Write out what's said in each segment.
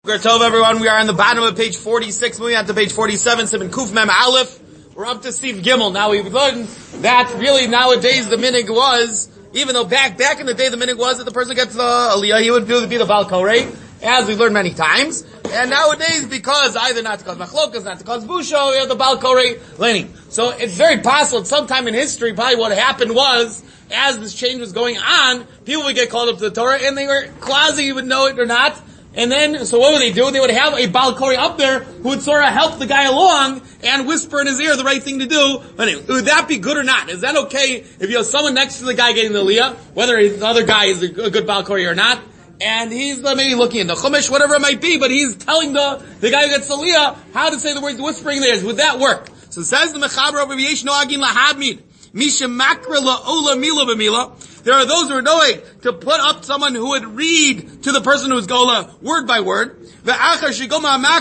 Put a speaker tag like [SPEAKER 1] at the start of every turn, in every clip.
[SPEAKER 1] Great Tov, everyone. We are on the bottom of page 46, moving on to page 47, Siman Kuf Mem Aleph. We're up to Siv Gimel. Now we've learned that really nowadays the minig was, even though back in the day the minig was that the person gets the aliyah, he would be the Baal Korei, as we've learned many times. And nowadays, because either not to cause machlokas, not to cause busha, we have the Baal Korei learning. So it's very possible that sometime in history, probably what happened was, as this change was going on, people would get called up to the Torah, and they were quasi, you would know it or not. And then, so what would they do? They would have a Baal Korei up there who would sort of help the guy along and whisper in his ear the right thing to do. But anyway, would that be good or not? Is that okay if you have someone next to the guy getting the aliyah, whether the other guy is a good Baal Korei or not, and he's maybe looking in the Chumash, whatever it might be, but he's telling the guy who gets the aliyah how to say the words, whispering theirs. Would that work? So it says the Mechaber of Rabbi Yesh Noagin Lahadmid, Misha Makra La'ola Mila B'Mila. There are those who are knowing to put up someone who would read to the person who's gola word by word. After the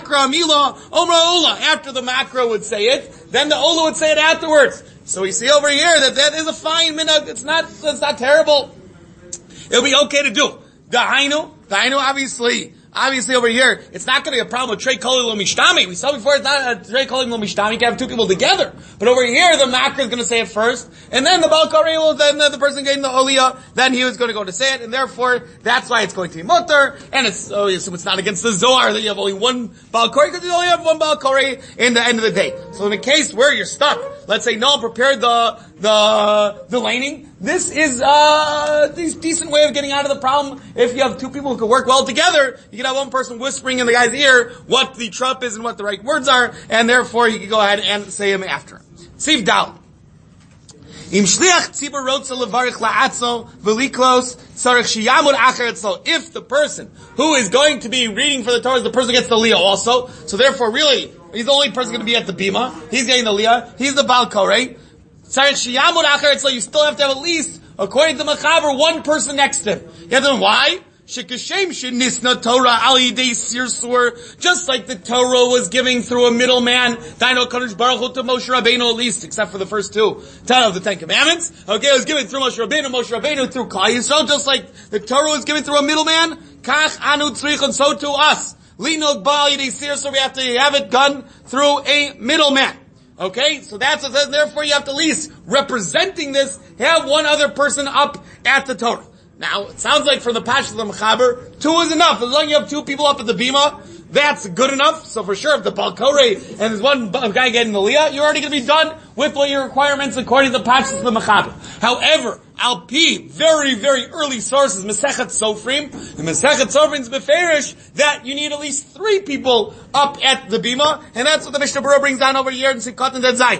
[SPEAKER 1] makra would say it, then the ola would say it afterwards. So we see over here that is a fine minhag. It's not terrible. It'll be okay to do. The hainu obviously over here, it's not going to be a problem with Trei Kolim Lo Mishtami. We saw before it's not a Trei Kolim Lo Mishtami. You can have two people together. But over here, the makra is going to say it first, and then the Baal Korei will, then the person getting the aliyah, then he was going to go to say it, and therefore, that's why it's going to be mutter, and so it's not against the Zohar that you have only one Baal Korei, because you only have one Baal Korei in the end of the day. So in a case where you're stuck, let's say Noah prepared the laning, this is a decent way of getting out of the problem. If you have two people who can work well together, you can have one person whispering in the guy's ear what the trump is and what the right words are, and therefore he can go ahead and say him after. Siv Dal. Im shliach tzibur rotza levarich la'atzo v'liklos tzarich sheyamud acher etzlo. If the person who is going to be reading for the Torah is the person who gets the aliyah also, so therefore really, he's the only person going to be at the bima, he's getting the aliyah, he's the Baal Korei. Tzarich sheyamud acher etzlo, you still have to have at least, according to Mechaber, one person next to him. You have to know why? Just like the Torah was giving through a middleman, Daino Kadosh Baruch Hu to Moshe Rabbeinu at least, except for the first 10 of the Ten Commandments. Okay, it was given through Moshe Rabbeinu through Klal Yisrael, just like the Torah was given through a middleman, Kach Anu Tzrichon, so to us. Linog Baal Yidei Sir, so we have to have it done through a middleman. Okay, so that's what it says, therefore you have to at least, representing this, have one other person up at the Torah. Now, it sounds like from the Pashas of the Mechaber, 2 is enough. As long as you have 2 people up at the bima, that's good enough. So for sure, if the Baal Korei and there's one guy getting the aliyah, you're already going to be done with what your requirements according to the Pashas of the Mechaber. However, Al-Pi, very, very early sources, Masechet Sofrim, the Masechet Sofrim is beferish that you need at least 3 people up at the bima, and that's what the Mishnah Berurah brings down over here in Sikot and Zayin.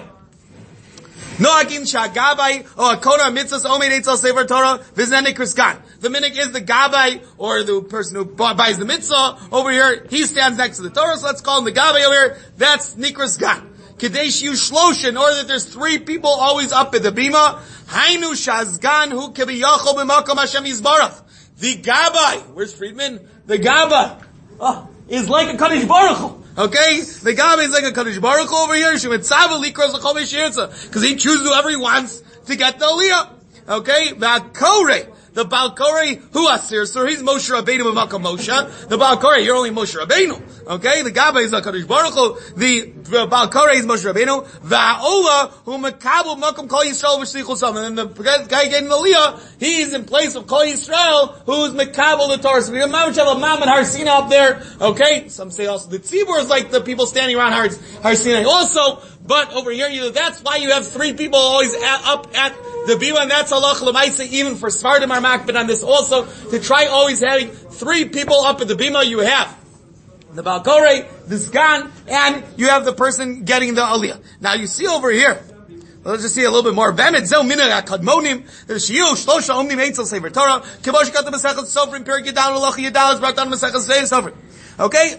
[SPEAKER 1] Noagin shagabai or akona mitzvahs omeid etzel sefer Torah v'zene kriskan. The minik is the gabai or the person who buys the mitzvah over here. He stands next to the Torah, so let's call him the gabai over here. That's nikras gan. Kadesh yu shlosha, in order that there's 3 people always up at the bima. Hainu shazgan hu kebiyachol b'makom Hashem yizbarach. The gabai, where's Friedman? The gabai is like a Kadosh Baruch Hu. Okay? The Gabi is like a Kadosh Baruch Hu over here. Because he chooses whoever he wants to get the aliyah. Okay? The Baal Korei, who asir, so he's Moshe Rabbeinu b'makam Moshe. The Baal Korei, you're only Moshe Rabbeinu. Okay? The Gabi is a Kadosh Baruch Hu. The Baal Korei is Moshe Rabbeinu. Va'ola, who mekabel b'makam Kol Yisrael v'shlichus ham. And then the guy getting the aliyah, he's in place of Kol Yisrael, who's mekabel the Torah. So we have a Mam and Har Sinai up there. Okay? Some say also the Tzibur is like the people standing around Har Sinai also. But over here, that's why you have 3 people always up at the bima, and that's halach l'maisa, even for Sfardim are makbid on this also, to try always having 3 people up at the bima. You have the Baal Korei, the Sgan, and you have the person getting the aliyah. Now you see over here, let's just see a little bit more. Bemet zeu minag kadmonim, the shiyu shlosha omnim eitzel sefer Torah, kibosh kat the Masechet Sofrim, Perik Yadal, Halacha Yadal, is brought down Masechet Sofrim. Okay?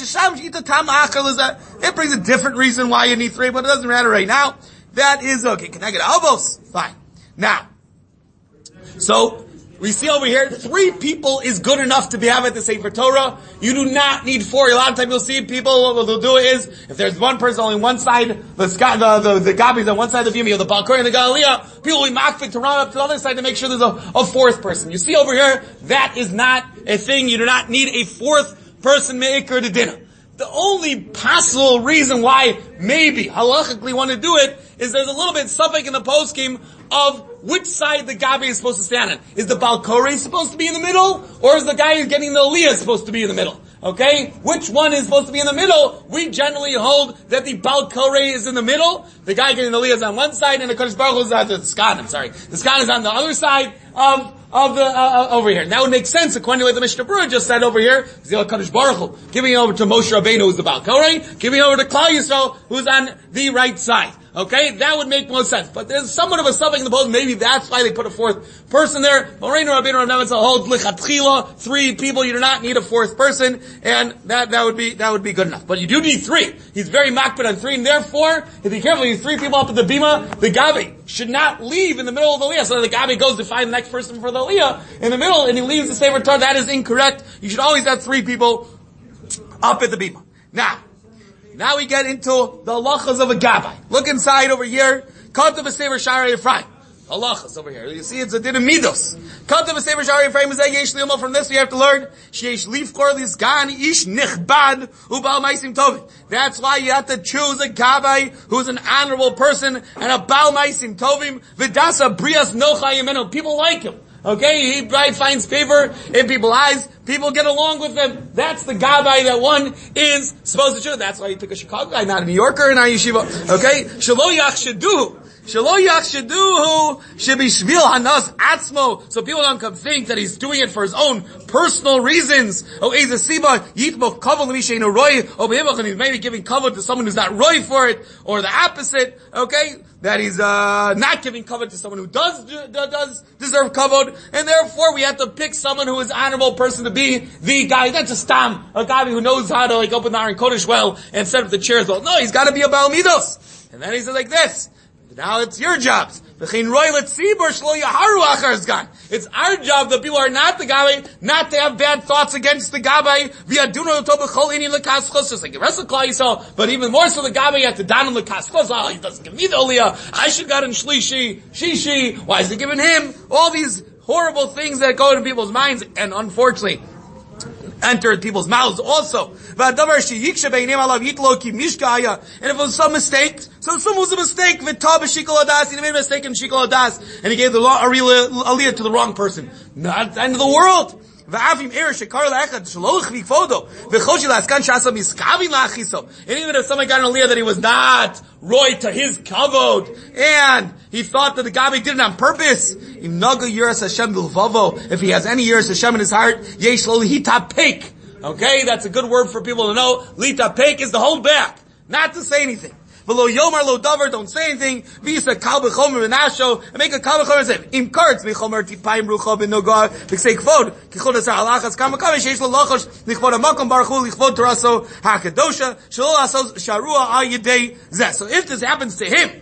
[SPEAKER 1] It brings a different reason why you need 3, but it doesn't matter right now. That is okay. Can I get elbows? Fine. Now, so, we see over here, 3 people is good enough to have at the Sefer Torah. You do not need 4. A lot of times you'll see people, what they'll do is, if there's one person only one side, the Gabi's on one side of the Bima, you have the Baal Korei and the Galilea, people will be makfik to run up to the other side to make sure there's a 4th person. You see over here, that is not a thing. You do not need a 4th person me'ikr the dinner. The only possible reason why maybe halachically want to do it is there's a little bit suffix in the poskim of which side the gabi is supposed to stand on. Is the balkori supposed to be in the middle, or is the guy who's getting the aliyah supposed to be in the middle? Okay? Which one is supposed to be in the middle? We generally hold that the balkori is in the middle. The guy getting the aliyah is on one side, and the Kodesh Baruch Hu is on the skan. I'm sorry. The skan is on the other side of the over here. That would make sense according to what the Mishnah Berurah just said over here. The Kodesh Baruch Hu giving it over to Moshe Rabbeinu, who's the balkori, giving it over to Klal Yisrael, who's on the right side. Okay, that would make more sense. But there's somewhat of a suffix in the post. Maybe that's why they put a fourth person there. Moreinu Rabbeinu Rav Nevitzah holds lichatchila, 3 people. You do not need a fourth person, and that would be good enough. But you do need 3. He's very makbid on 3, and therefore, if you careful, you 3 people up at the bima. The gabi should not leave in the middle of the aliyah. So the gabi goes to find the next person for the aliyah in the middle, and he leaves the sefer Torah. That is incorrect. You should always have 3 people up at the bima. Now we get into the halachas of a gabai. Look inside over here. Kantav v'sever shari Ephraim. Halachas over here. You see, it's a din of midos. Kantav v'sever shari Ephraim is a yesh liyoma. From this we have to learn sheyesh lifkor lisgan ish nichbad ubal maisim tovim. That's why you have to choose a gabai who's an honorable person and a bal maisim tovim v'dasa brias nocha yemenu. People like him. Okay, he finds favor in people's eyes. People get along with him. That's the gabai that one is supposed to choose. That's why you pick a Chicago guy, not a New Yorker in our yeshiva. Okay? Shelo yachshaduhu. Shelo yachshaduhu shebishvil hanas atzmo. So people don't come think that he's doing it for his own personal reasons. Oh, eza siba yitmoch kavod l'misheinu roi. Oh, and he's maybe giving kavod to someone who's not roi for it, or the opposite. Okay? That he's not giving kavod to someone who does deserve kavod, and therefore we have to pick someone who is an honorable person to be the guy. Not just a guy who knows how to open the Aron Kodesh well and set up the chairs well. No, he's got to be a Baal Midos. And then he says like this. Now it's your jobs. It's our job that people are not the gabai, not to have bad thoughts against the gabai. Just like the rest of Klal Yisrael, but even more so the gabai, you have to don him l'kaschos. Oh, he doesn't give me the aliyah. I should got in shlishi, shishi. Why is he giving him? All these horrible things that go into people's minds, and unfortunately, enter people's mouths also. And if it was some mistake, so someone was a mistake, he made a mistake in Shikol Adas, and he gave the aliyah to the wrong person. Not the end of the world. And even if someone got an aliyah that he was not roy to his kavod, and he thought that the gabi did it on purpose, if he has any yiras Hashem in his heart, okay, that's a good word for people to know. Lita peik is to hold back, not to say anything. V'lo yomar lo davar, don't say anything. V'yisa kal b'chomer v'nasho, and make a kal b'chomer and say, im kartz v'chomer tipayim rucha v'nogar, v'ksei kfod, kichod asar halachas, kam v'kam v'sheish lo lochosh, lichvod ha'makom baruch hu, lichvod toraso ha'kedosha, shelo asos sharua al yedei zeh. So if this happens to him,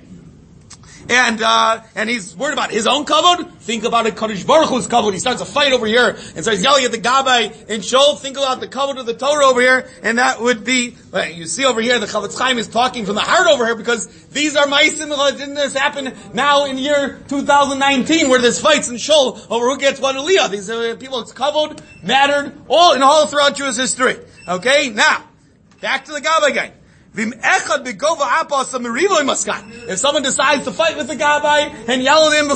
[SPEAKER 1] and he's worried about his own kavod, think about a Kodesh Baruch Hu's kavod. He starts a fight over here and starts yelling at the gabai in shul. Think about the kavod of the Torah over here, and that would be, you see over here, the Chavetz Chaim is talking from the heart over here, because these are ma'asim. Didn't this happen now in year 2019, where there's fights in shul over who gets what aliyah? These people's kavod mattered all throughout Jewish history. Okay, now, back to the gabai guy. If someone decides to fight with the gabai and yell at him,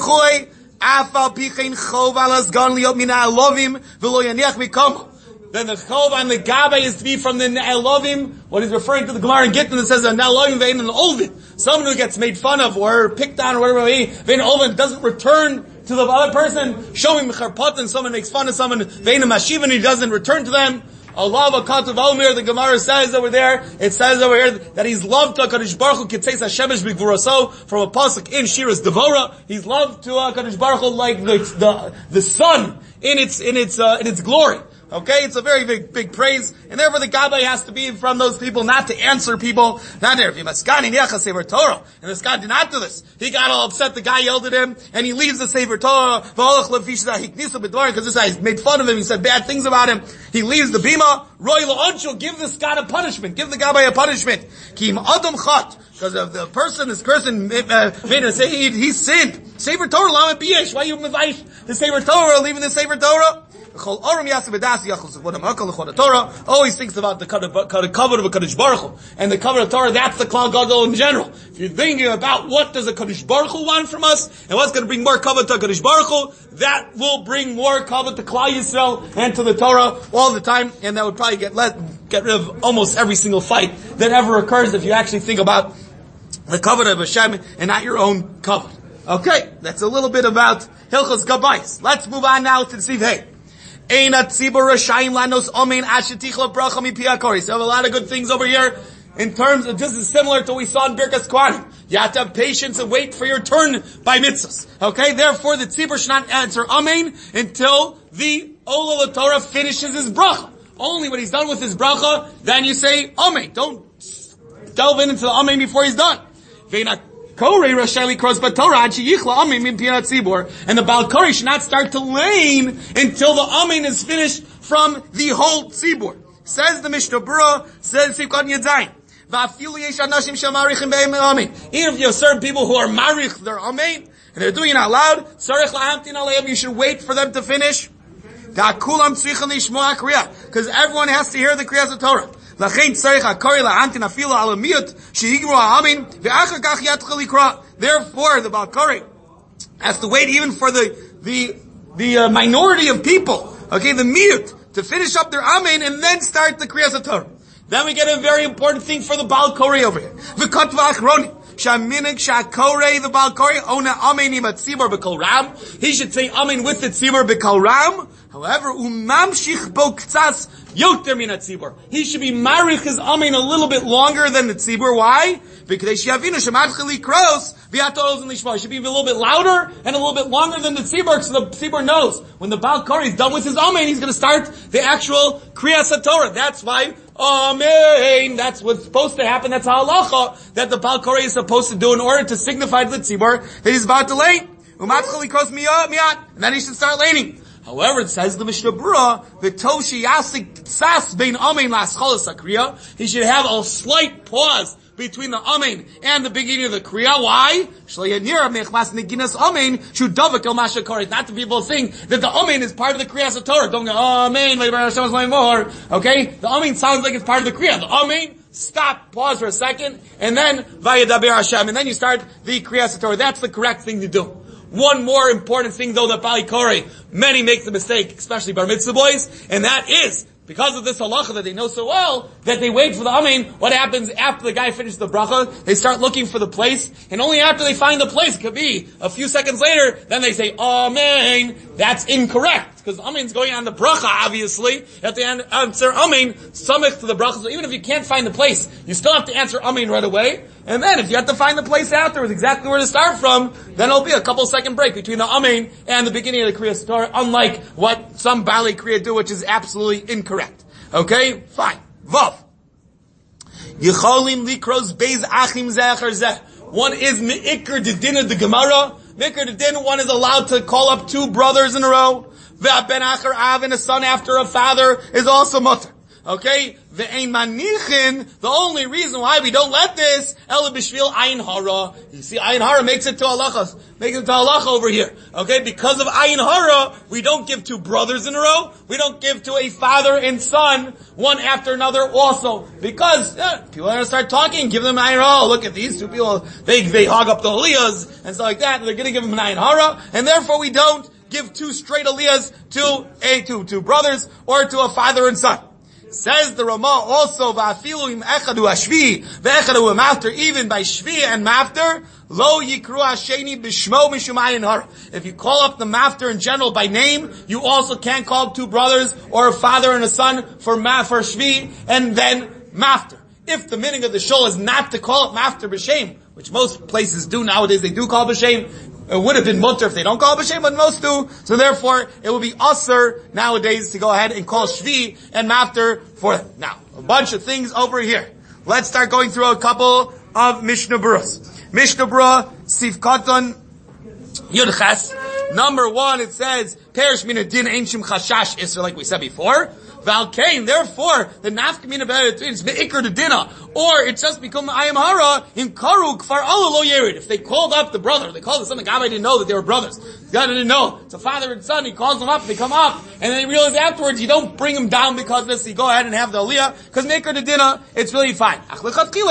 [SPEAKER 1] then the chov on the gabai is to be from the ne'elovim. What he's referring to the Gemara in Gittin that says a ne'elovim ve'in an olvin. Someone who gets made fun of or picked on or whatever ve'in olvin doesn't return to the other person. Showing mecharpat, and someone makes fun of someone ve'in a mashiv and he doesn't return to them. Allah v'katav Omer, the Gemara says over there, it says over here that he's loved to HaKadosh Baruch Hu Kitzeis HaShemesh B'Gvuraso, from a pasuk in Shiras Devora. He's loved to HaKadosh Baruch Hu like the sun in its glory. Okay, it's a very big praise, and therefore the gabai has to be from those people, not to answer people, not there. And the Skan did not do this. He got all upset, the guy yelled at him, and he leaves the Sefer Torah, because this guy made fun of him, he said bad things about him. He leaves the bima, Roy la'onshu, give this God a punishment. Give the Gabbai a punishment. Kim adam chat. Because if the person, this person made a say he sinned. Sefer Torah, lama biyesh. Why you mevaish the Sefer Torah, leaving the Sefer Torah? Always thinks about the cover of a Kadosh Baruch Hu. And the cover of Torah, that's the Klal Gadol in general. If you're thinking about what does a Kadosh Baruch Hu want from us, and what's going to bring more cover to Kadosh Baruch Hu, that will bring more cover to Klal Yisrael and to the Torah all the time, and that would probably get rid of almost every single fight that ever occurs if you actually think about the cover of Hashem and not your own cover. Okay, that's a little bit about Hilchos Gabais. Let's move on now to Siv Hey. So we have a lot of good things over here in terms of, this is similar to what we saw in Birkas Kohanim. You have to have patience and wait for your turn by mitzvahs. Okay, therefore the tzibur should not answer Amen until the Ola Torah finishes his bracha. Only when he's done with his bracha, then you say Amen. Don't delve into the Amen before he's done. And the Baal Kori should not start to lane until the Amen is finished from the whole tzibur. Says the Mishnah Berurah, says Sivkot Yadzayin. Even if you have certain people who are marich their Amen, and they're doing it out loud, you should wait for them to finish. Because everyone has to hear the Kriyas of Torah. Therefore, the Baal Kori has to wait even for the minority of people, okay, the miyut, to finish up their Amen and then start the Kriyas Torah. Then we get a very important thing for the Baal Kori over here. The Baal Kori ona Amen ima tzibur b'kol ram. He should say Amen with the tzibur b'kol ram. However, umamshich bo ktsas yoter min tzibur. He should be marich his Amen a little bit longer than the tzibur. Why? Because he should be a little bit louder and a little bit longer than the tzibur, so the tzibur knows when the Baal Kori is done with his Amen, he's going to start the actual Kriyas HaTorah. That's why Amen. That's what's supposed to happen. That's halacha that the Baal Kori is supposed to do in order to signify to the tzibur that he's about to lane. And then he should start laning. However, it says the Mishnah Berurah, "V'toshi yasik sas bein Amen la'ascholas hakriya." He should have a slight pause between the Amen and the beginning of the Kriya. Why? Not the people think that the Amen is part of the Kriyas Torah. Don't go, Amen, okay? The Amen sounds like it's part of the Kriya. The Amen, stop, pause for a second, and then Vayadaber Hashem, and then you start the Kriyas Torah. That's the correct thing to do. One more important thing though that Baal Kori, many make the mistake, especially Bar Mitzvah boys, and that is, because of this halacha that they know so well, that they wait for the Amen. What happens after the guy finishes the bracha? They start looking for the place, and only after they find the place, it could be a few seconds later, then they say Amen. That's incorrect, because Amen's going on the bracha, obviously. At the end, answer Amen, samech to the bracha. So even if you can't find the place, you still have to answer Amen right away. And then if you have to find the place afterwards, exactly where to start from, then it'll be a couple second break between the Amen and the beginning of the Kriyas Torah, unlike what some Baalei Kriya do, which is absolutely incorrect. Okay? Fine. Vav. Yicholim likros beis achim zecher zeh. One is me'ikr de din of the Gemara. Me'ikr de din, one is allowed to call up two brothers in a row. Ve'ben acher av, and a son after a father is also mutter. Okay? Ve'ein manichin, the only reason why we don't let this, ela b'shvil ayin hara. You see, ayin hara makes it to halachas. Makes it to halacha over here. Okay? Because of ayin hara, we don't give two brothers in a row. We don't give to a father and son, one after another also. Because, people are going to start talking, give them ayin hara. Look at these two people, they hog up the aliyahs and stuff like that. They're going to give them an ayin hara. And therefore we don't give two straight aliyahs to two brothers or to a father and son. Says the Ramah also, va'afilu echadu hashvi, ve'echadu mafter, even by shvi and mafter, lo yikru hasheni b'shmo mishum ayin hara. If you call up the mafter in general by name, you also can't call up two brothers or a father and a son for shvi and then mafter. If the meaning of the shul is not to call it mafter b'shem, which most places do nowadays, they do call b'shem. It would have been mutter if they don't call b'shem, but most do. So therefore, it will be usher nowadays to go ahead and call shvi and mafter for them. Now, a bunch of things over here. Let's start going through a couple of Mishnah Berurahs. Mishnah Berurah, Sivkatan Yudches. Number 1, it says, Perish min adin ein shim chashash isra, like we said before. Valkain, therefore, the nafkamina between it's be'ikr the dinner, or it's just become ayam hara in karuk far lo yerid. If they called up the brother, they called the son, the guy didn't know that they were brothers. The guy didn't know. It's a father and son, he calls them up, they come up, and then he realizes afterwards, you don't bring them down because of this, you go ahead and have the aliyah, because be'ikr the dinner, it's really fine. L'chatchila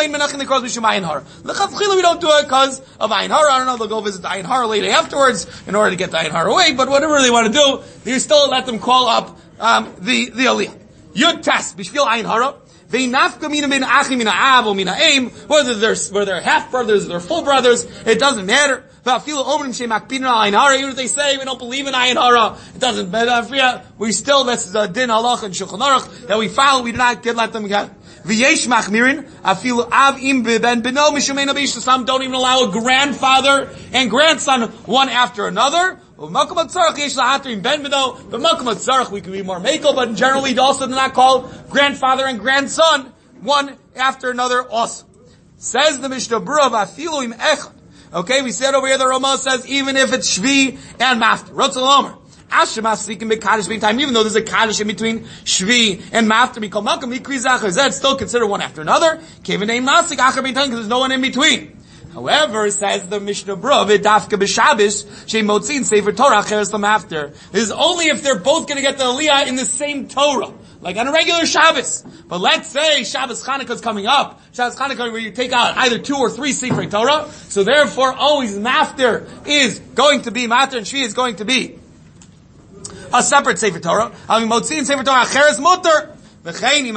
[SPEAKER 1] we don't do it because of ayin hara. I don't know, they'll go visit the ayin hara later afterwards in order to get the ayin hara away, but whatever they want to do, you still let them call up the aliyah. Yud test b'shvil ayin hara. They nafka mina min achim mina av or mina aim. Whether they're half brothers or they're full brothers, it doesn't matter. Even if they say we don't believe in ayin hara, it doesn't matter. We still, that's the din halach and shulchan aruch that we follow. We do not let them get. V'yesh machmirin afilu av im ben beno mishumei nabish. Some don't even allow a grandfather and grandson one after another. But Malkum Tzarech, we can be more makel, but generally they also do not call grandfather and grandson one after another also. Says the Mishnah Berurah, Afilu im echad. Okay, we said over here the Ramah says even if it's Shvi and Mafter. Rotzal Omer. Even though there's a kaddish in between Shvi and Mafter, that's still considered one after another. Because there's no one in between. However, says the Mishnah Berurah, Dafka b'Shabbos shemotzin sefer Torah acheres l'mafter. This is only if they're both going to get the aliyah in the same Torah, like on a regular Shabbos. But let's say Shabbos Chanukah is coming up. Shabbos Chanukah where you take out either 2 or 3 sefer Torah. So therefore, always mafter is going to be mafter, and Shvi is going to be a separate sefer Torah. Motzin sefer Torah acheres mutter. Another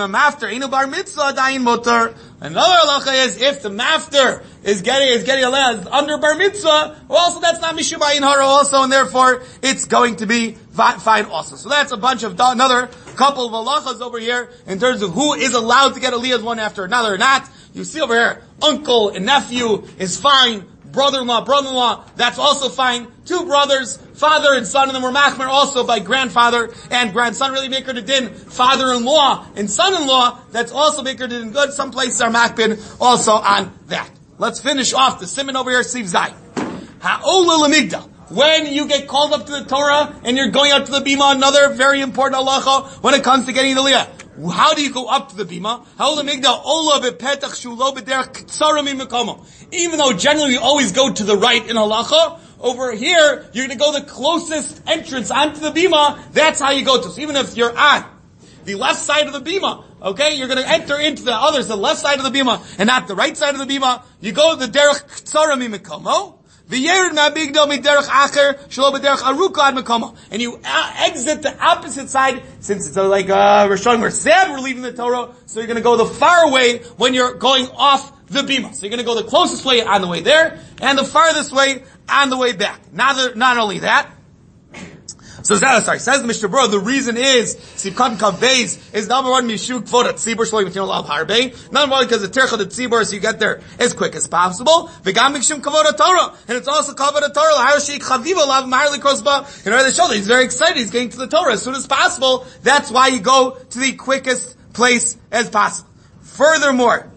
[SPEAKER 1] halacha is if the mafter is getting a land under bar mitzvah, also that's not mishum ayin hara also, and therefore it's going to be fine also. So that's a bunch of another couple of halachas over here in terms of who is allowed to get aliyahs one after another or not. You see over here, uncle and nephew is fine. Brother-in-law, that's also fine. 2 brothers, father and son, and then we're machmer also by grandfather and grandson. Really maker to din, father-in-law and son-in-law, that's also maker to din good. Some places are machbin also on that. Let's finish off the simon over here, Siv Zay. Ha'ola l'migdal. When you get called up to the Torah and you're going up to the bima, another very important halacha when it comes to getting the aliyah. How do you go up to the bima? Even though generally we always go to the right in halacha, over here you're going to go the closest entrance onto the bima. That's how you go to. So even if you're on the left side of the bima, okay, you're going to enter into the left side of the bima and not the right side of the bima. You go the derech ksara mimikomo. And you exit the opposite side, since it's like we're showing we're sad we're leaving the Torah, so you're going to go the far way when you're going off the bima. So you're going to go the closest way on the way there, and the farthest way on the way back. Not only that, says the Mishnah Berurah, the reason is, Sivkat and Kavbeis is number one, Mishuk Kvoda Tzibur, Shloim V'Tinol Al Harbe. Number one, because the Tercha the Tzibur, so you get there as quick as possible. V'gam Mishum Kavoda Torah. And it's also Kavoda Torah, L'har Sheik Chaviva, Lav Maharli Krosba. In order to show that he's very excited, he's getting to the Torah as soon as possible. That's why you go to the quickest place as possible. Furthermore,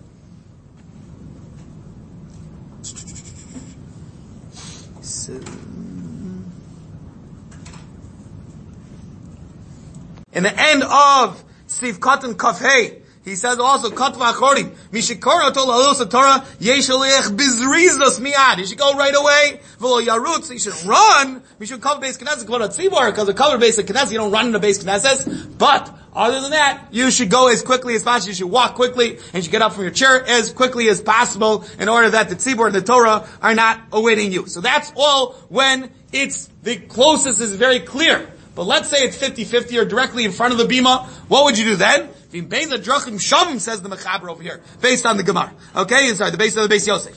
[SPEAKER 1] in the end of Siv Katan Kafhei, he says also, Katva Achorim, Mishikoro Tol Halos Torah, Yeshalech Bizrizos Miad. You should go right away. V'lo Yarutz, you should run. Mishuk Kav Beis Knesset, Kvod Tzibor, because the cover Beis Knesset, you don't run in the Beis Knesset. But, other than that, you should go as quickly as possible. You should walk quickly, and you should get up from your chair as quickly as possible, in order that the Tzibor and the Torah are not awaiting you. So that's all when it's, the closest is very clear. But let's say it's 50-50 or directly in front of the bima. What would you do then? Says the Mechaber over here, based on the Gemara. Okay, sorry, the base of the base Yosef.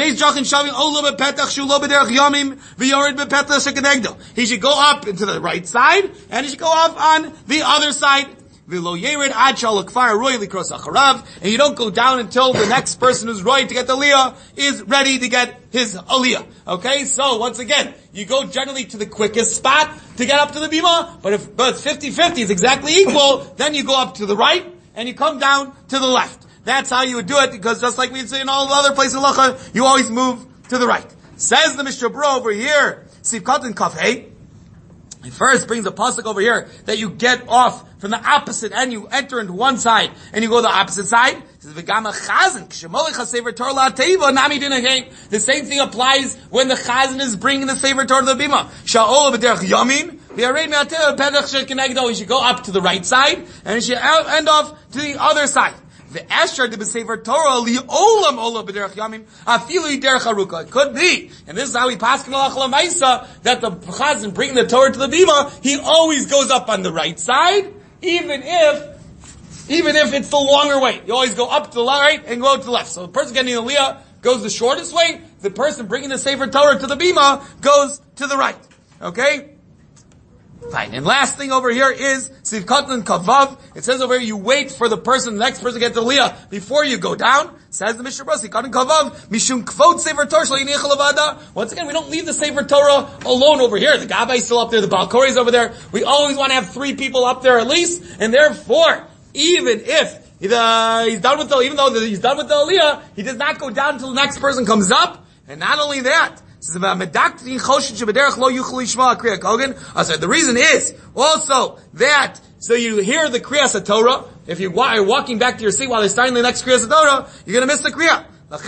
[SPEAKER 1] He should go up into the right side, and he should go up on the other side. And you don't go down until the next person who's right to get the aliyah is ready to get his aliyah. Okay, so once again, you go generally to the quickest spot to get up to the bima, but it's 50-50, it's exactly equal, then you go up to the right, and you come down to the left. That's how you would do it, because just like we say in all the other places in Lacha, you always move to the right. Says the Mishnah Berurah over here, Sivkat and Kafhei, he first brings a pasuk over here that you get off from the opposite end, you enter into one side, and you go to the opposite side. It says, the same thing applies when the chazan is bringing the sefer Torah to the bima. He should go up to the right side, and he should end off to the other side. The Asher de B'Sefer Torah li olam ola b'derech yamim afili derech haruka. It could be, and this is how we pass Halacha L'Maisa, that the chazan bringing the Torah to the bima, he always goes up on the right side, even if it's the longer way. You always go up to the right and go to the left. So the person getting the aliyah goes the shortest way. The person bringing the Sefer Torah to the bima goes to the right. Okay? Fine. And last thing over here is Sivkatan Kavav. It says over here, you wait for the next person to get the aliyah before you go down. Says the Mishnah Berurah, Sivkatan Kavav, Mishum Kvot Sefer Torah Shlo Yinicha Levada. Once again, we don't leave the Sefer Torah alone over here. The Gabbai is still up there, the Baal Korah is over there. We always want to have 3 people up there at least, and therefore, even if he's done with he's done with the aliyah, he does not go down until the next person comes up. And not only that, so the reason is also that, so you hear the Kriyas Torah, if you are walking back to your seat while they're starting the next Kriyas Torah, you're going to miss the Kriyah.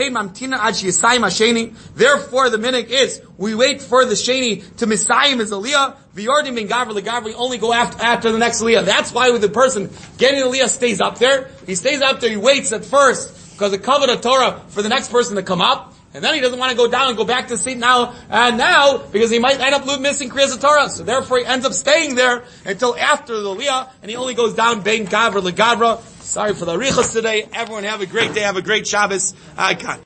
[SPEAKER 1] Therefore, the minhag is, we wait for the Sheni to Misayim his aliyah, V'yordim bin Gavr L'Gavr, we only go after the next aliyah. That's why the person getting the aliyah stays up there. He stays up there, he waits at first, because the covet of Torah for the next person to come up. And then he doesn't want to go down and go back to the seat now, because he might end up missing Kriyas Torah. So therefore he ends up staying there until after the aliyah, and he only goes down Bein Gavra L'Gavra. Sorry for the arichas today. Everyone have a great day, have a great Shabbos.